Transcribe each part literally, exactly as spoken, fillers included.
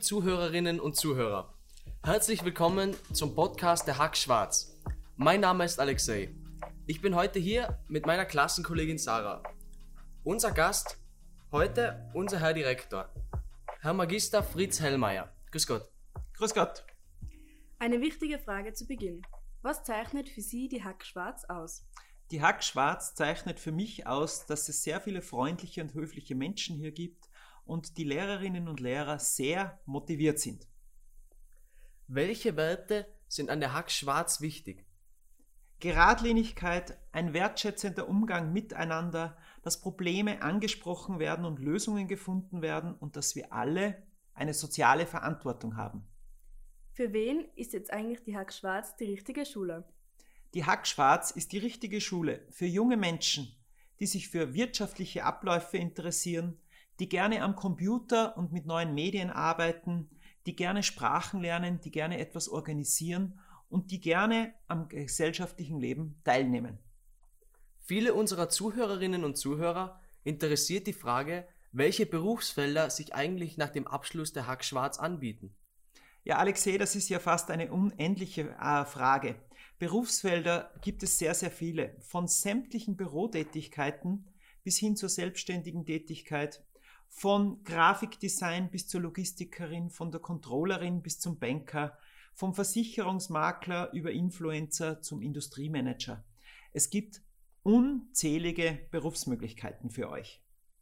Zuhörerinnen und Zuhörer, herzlich willkommen zum Podcast der Hack Schwarz. Mein Name ist Alexei. Ich bin heute hier mit meiner Klassenkollegin Sarah. Unser Gast heute, unser Herr Direktor, Herr Magister Fritz Hellmeier. Grüß Gott. Grüß Gott. Eine wichtige Frage zu Beginn. Was zeichnet für Sie die Hack Schwarz aus? Die Hack Schwarz zeichnet für mich aus, dass es sehr viele freundliche und höfliche Menschen hier gibt und die Lehrerinnen und Lehrer sehr motiviert sind. Welche Werte sind an der Hack Schwarz wichtig? Geradlinigkeit, ein wertschätzender Umgang miteinander, dass Probleme angesprochen werden und Lösungen gefunden werden und dass wir alle eine soziale Verantwortung haben. Für wen ist jetzt eigentlich die Hack Schwarz die richtige Schule? Die Hack Schwarz ist die richtige Schule für junge Menschen, die sich für wirtschaftliche Abläufe interessieren, die gerne am Computer und mit neuen Medien arbeiten, die gerne Sprachen lernen, die gerne etwas organisieren und die gerne am gesellschaftlichen Leben teilnehmen. Viele unserer Zuhörerinnen und Zuhörer interessiert die Frage, welche Berufsfelder sich eigentlich nach dem Abschluss der Hack Schwarz anbieten. Ja, Alexei, das ist ja fast eine unendliche äh, Frage. Berufsfelder gibt es sehr, sehr viele, von sämtlichen Bürotätigkeiten bis hin zur selbstständigen Tätigkeit, von Grafikdesign bis zur Logistikerin, von der Controllerin bis zum Banker, vom Versicherungsmakler über Influencer zum Industriemanager. Es gibt unzählige Berufsmöglichkeiten für euch.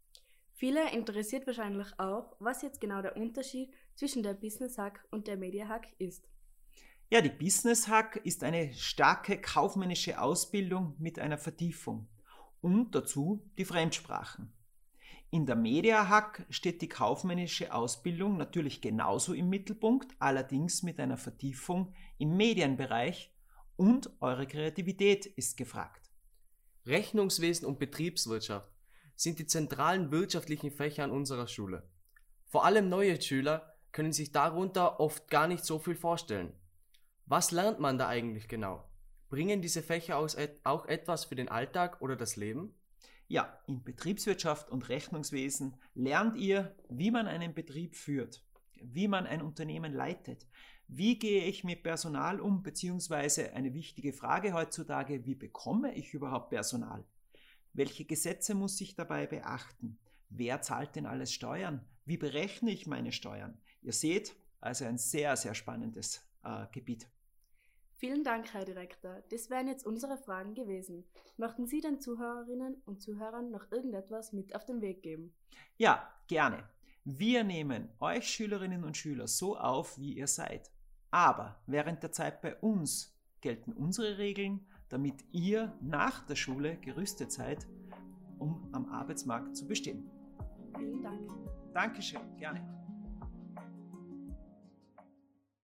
Viele interessiert wahrscheinlich auch, was jetzt genau der Unterschied zwischen der Business Hack und der Media Hack ist. Ja, die Business Hack ist eine starke kaufmännische Ausbildung mit einer Vertiefung und dazu die Fremdsprachen. In der Media Hack steht die kaufmännische Ausbildung natürlich genauso im Mittelpunkt, allerdings mit einer Vertiefung im Medienbereich und eure Kreativität ist gefragt. Rechnungswesen und Betriebswirtschaft sind die zentralen wirtschaftlichen Fächer an unserer Schule. Vor allem neue Schüler können sich darunter oft gar nicht so viel vorstellen. Was lernt man da eigentlich genau? Bringen diese Fächer auch etwas für den Alltag oder das Leben? Ja, in Betriebswirtschaft und Rechnungswesen lernt ihr, wie man einen Betrieb führt, wie man ein Unternehmen leitet. Wie gehe ich mit Personal um, beziehungsweise eine wichtige Frage heutzutage, wie bekomme ich überhaupt Personal? Welche Gesetze muss ich dabei beachten? Wer zahlt denn alles Steuern? Wie berechne ich meine Steuern? Ihr seht, also ein sehr, sehr spannendes äh, Gebiet. Vielen Dank, Herr Direktor. Das wären jetzt unsere Fragen gewesen. Möchten Sie den Zuhörerinnen und Zuhörern noch irgendetwas mit auf den Weg geben? Ja, gerne. Wir nehmen euch Schülerinnen und Schüler so auf, wie ihr seid. Aber während der Zeit bei uns gelten unsere Regeln, damit ihr nach der Schule gerüstet seid, um am Arbeitsmarkt zu bestehen. Vielen Dank. Dankeschön, gerne.